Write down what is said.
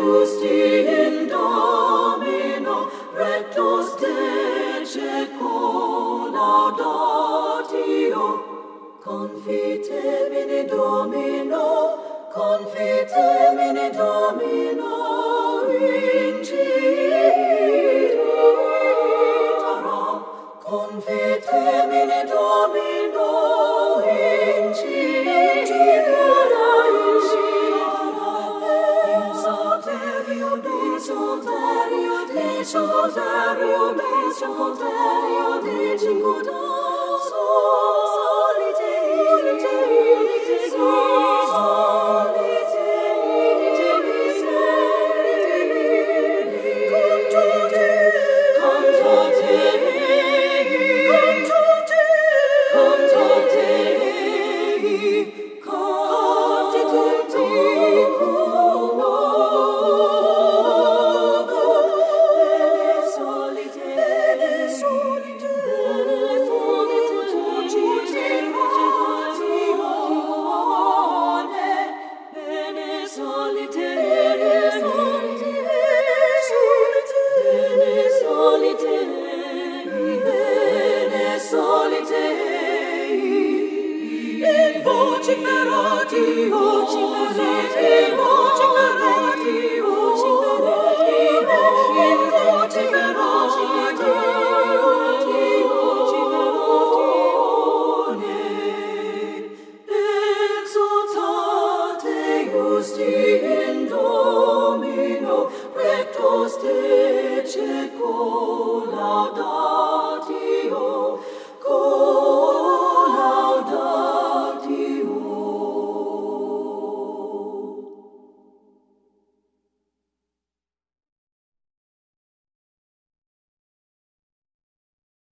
Justi in Domino rectus dececo laudatio. Confitemine Domino, confitemine Domino, incitera. Confitemine Domino, incitera, incitera. In salterio, de salterio, de salterio, de salterio, de cinguda, solite, vociferatio